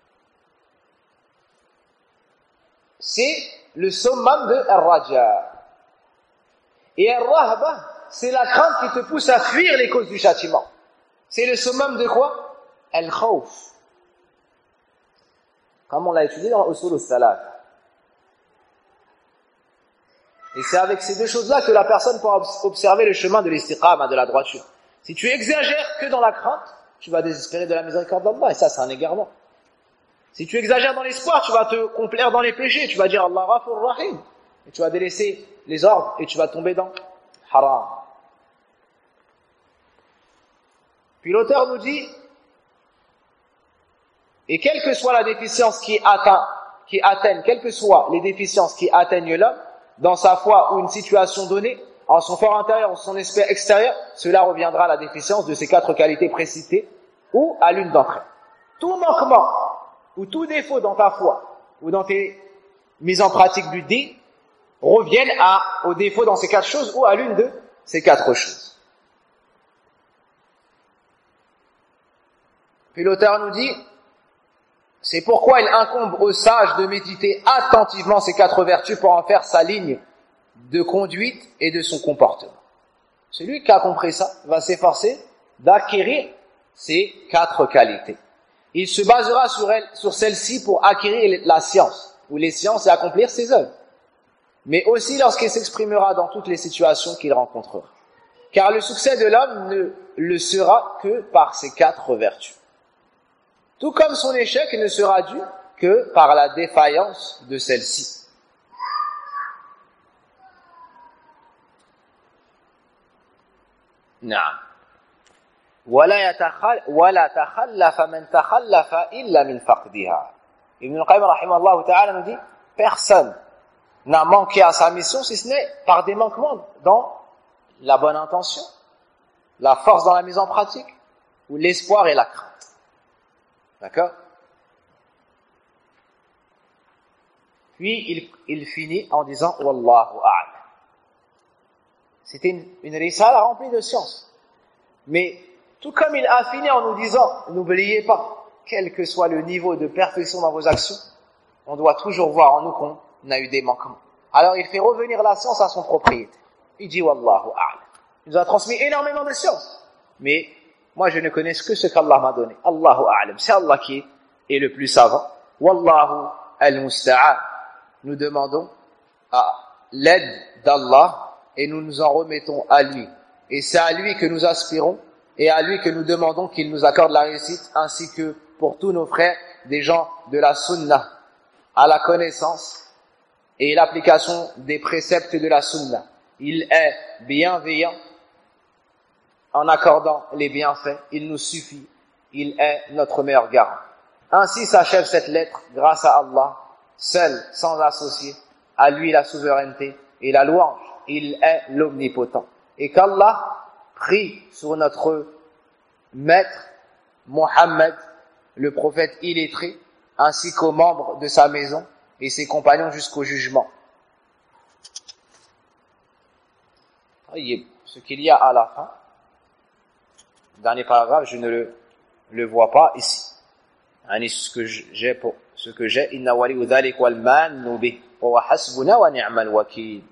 S1: C'est le summum de Ar-Raja. Et Ar-Rahba, c'est la crainte qui te pousse à fuir les causes du châtiment. C'est le summum de quoi? Al-Khawf. Comme on l'a étudié dans Usul al-Salat. Et c'est avec ces 2 choses-là que la personne pourra observer le chemin de l'istiqama, de la droiture. Si tu exagères que dans la crainte, tu vas désespérer de la miséricorde d'Allah, et ça c'est un égarement. Si tu exagères dans l'espoir, tu vas te complaire dans les péchés, tu vas dire Allah Ghafur Rahim, et tu vas délaisser les ordres, et tu vas tomber dans haram. Puis l'auteur nous dit, et quelle que soit la déficience qui atteigne, quelles que soient les déficiences qui atteignent l'homme, dans sa foi ou une situation donnée, en son fort intérieur, en son aspect extérieur, cela reviendra à la déficience de ces 4 qualités précitées ou à l'une d'entre elles. Tout manquement ou tout défaut dans ta foi ou dans tes mises en pratique du din reviennent au défaut dans ces 4 choses ou à l'une de ces 4 choses. Puis l'auteur nous dit, c'est pourquoi il incombe aux sages de méditer attentivement ces 4 vertus pour en faire sa ligne de conduite et de son comportement. Celui qui a compris ça va s'efforcer d'acquérir ces 4 qualités. Il se basera sur celle-ci pour acquérir la science, ou les sciences, et accomplir ses œuvres. Mais aussi lorsqu'il s'exprimera dans toutes les situations qu'il rencontrera. Car le succès de l'homme ne le sera que par ces 4 vertus. Tout comme son échec ne sera dû que par la défaillance de celle-ci. نعم ولا تخلف من تخلف إلا من فقدها. Ibn al-Qayyim rahimahullah ta'ala nous dit, personne n'a manqué à sa mission si ce n'est par des manquements dans la bonne intention, la force dans la mise en pratique, ou l'espoir et la crainte. D'accord? Puis il finit en disant Wallahu a'lam. C'était une risala remplie de science. Mais tout comme il a fini en nous disant, n'oubliez pas, quel que soit le niveau de perfection dans vos actions, on doit toujours voir en nous qu'on a eu des manquements. Alors il fait revenir la science à son propriétaire. Il dit Wallahu a'lam. Il nous a transmis énormément de science. Mais moi je ne connais que ce qu'Allah m'a donné. Allahu a'lam. C'est Allah qui est le plus savant. Wallahu al-musta'an. Nous demandons l'aide d'Allah et nous nous en remettons à lui. Et c'est à lui que nous aspirons et à lui que nous demandons qu'il nous accorde la réussite, ainsi que pour tous nos frères, des gens de la sunna, à la connaissance et l'application des préceptes de la sunna. Il est bienveillant en accordant les bienfaits, il nous suffit, il est notre meilleur garant. Ainsi s'achève cette lettre grâce à Allah, seul, sans associé, à lui la souveraineté et la louange. Il est l'omnipotent. Et qu'Allah prie sur notre maître, Mohammed, le prophète illettré, ainsi qu'aux membres de sa maison et ses compagnons jusqu'au jugement. Ce qu'il y a à la fin, dernier paragraphe, je ne le vois pas ici. Ce que j'ai, inna waliyu dhalik wal mannu bih wa hasbuna wa ni'mal wakil.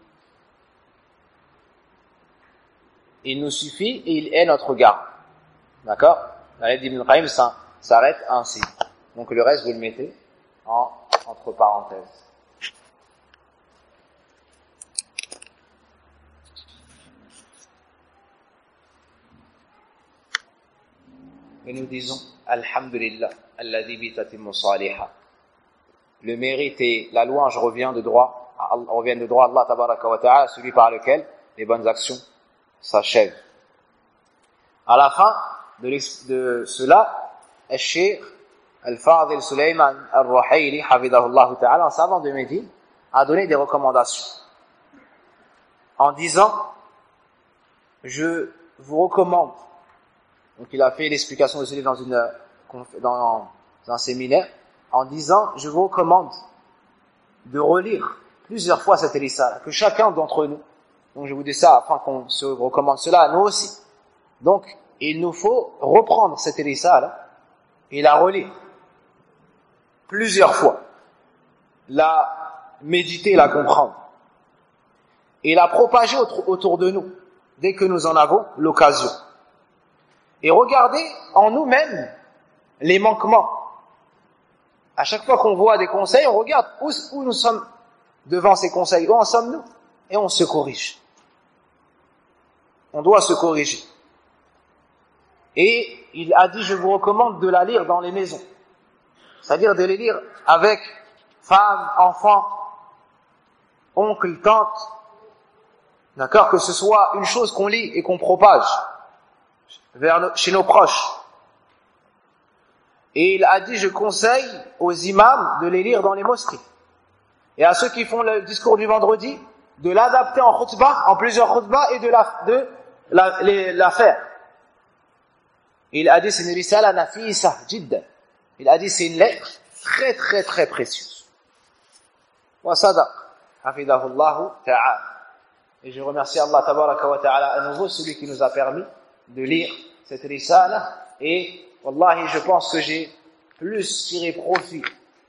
S1: Il nous suffit et il est notre garant. D'accord? La lettre d'Ibn al-Qayyim s'arrête ainsi. Donc le reste, vous le mettez entre parenthèses. Et nous disons Alhamdulillah, alladhi bi tatimmu salihah. Le mérite et la louange reviennent de droit à Allah tabaraka wa ta'ala, celui par lequel les bonnes actions s'achèvent. À la fin de cela, Al-Sheikh Al-Fadil Sulaiman Al-Ruhayli, hafidahullah ta'ala, un savant de Médine, a donné des recommandations en disant, je vous recommande, donc il a fait l'explication de ce livre dans un séminaire, en disant, je vous recommande de relire plusieurs fois cette risala, que chacun d'entre nous, donc je vous dis ça afin qu'on se recommande cela à nous aussi. Donc, il nous faut reprendre cette risala et la relire plusieurs fois, la méditer, la comprendre et la propager autour de nous dès que nous en avons l'occasion. Et regarder en nous-mêmes les manquements. À chaque fois qu'on voit des conseils, on regarde où nous sommes devant ces conseils, où en sommes-nous, et on se corrige. On doit se corriger. Et il a dit, je vous recommande de la lire dans les maisons. C'est-à-dire de les lire avec femmes, enfants, oncles, tantes. D'accord? Que ce soit une chose qu'on lit et qu'on propage chez nos proches. Et il a dit, je conseille aux imams de les lire dans les mosquées. Et à ceux qui font le discours du vendredi, de l'adapter en khutbah, en plusieurs khutbahs, et de la faire. Il a dit c'est une risala nafisa jiddan. Il a dit c'est une lettre très très très précieuse. Wa sadaq hafidahullahu ta'ala. Et je remercie Allah tabaraka wa ta'ala à nouveau, celui qui nous a permis de lire cette risala. Et wallahi, je pense que j'ai plus tiré profit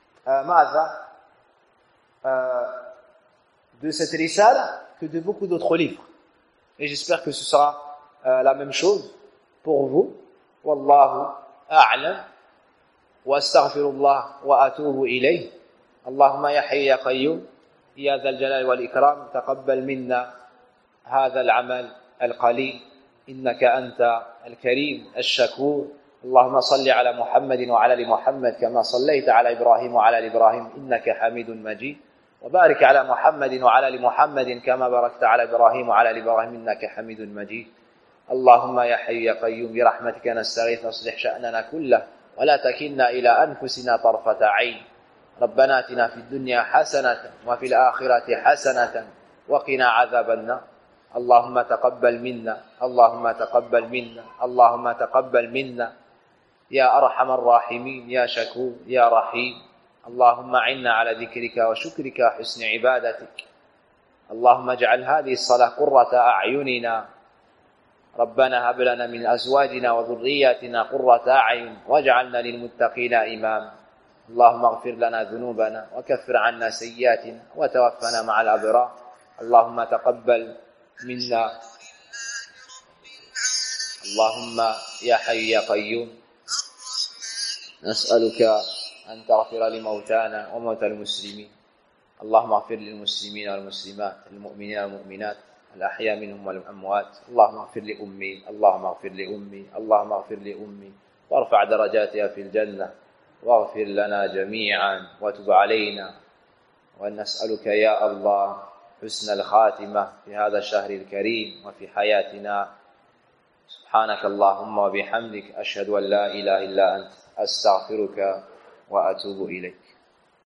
S1: de cette risala que de beaucoup d'autres livres. Et j'espère que ce sera la même chose pour vous. Wallahu a'lam. Wa astaghfirullah wa atubu ilayh. Allahumma ya hayy ya qayyum ya dhal jalal wal ikram taqabbal minna hadha al-amal al-qalil innaka anta al-karim al-shakur. اللهم صل على محمد وعلى ال محمد كما صليت على ابراهيم وعلى ال ابراهيم انك حميد مجيد وبارك على محمد وعلى ال محمد كما باركت على ابراهيم وعلى ال ابراهيم انك حميد مجيد. اللهم يا حي يا قيوم برحمتك نستغيث اصلح شأننا كله ولا تكلنا الى انفسنا طرفة عين. ربنا آتنا في الدنيا حسنة وفي الآخرة حسنة وقنا عذاب النار. اللهم تقبل منا اللهم تقبل منا اللهم تقبل منا يا أرحم الراحمين يا شكور يا رحيم. اللهم أعنا على ذكرك وشكرك وحسن عبادتك. اللهم اجعل هذه الصلاة قرة أعيننا. ربنا هب لنا من أزواجنا وذرياتنا قرة أعين واجعلنا للمتقين إماما. اللهم اغفر لنا ذنوبنا وكفر عنا سيئاتنا وتوفنا مع الأبرار. اللهم تقبل منا. اللهم يا حي يا قيوم نسألك أن تغفر لموتانا وموتى المسلمين. اللهم اغفر للمسلمين والمسلمات المؤمنين والمؤمنات الأحياء منهم والأموات. اللهم اغفر لأمي اللهم اغفر لأمي اللهم اغفر لأمي وارفع درجاتها في الجنة واغفر لنا جميعا وتب علينا. ونسألك يا الله حسن الخاتمة في هذا الشهر الكريم وفي حياتنا. سبحانك اللهم وبحمدك أشهد أن لا إله إلا أنت أستغفرك وأتوب إليك.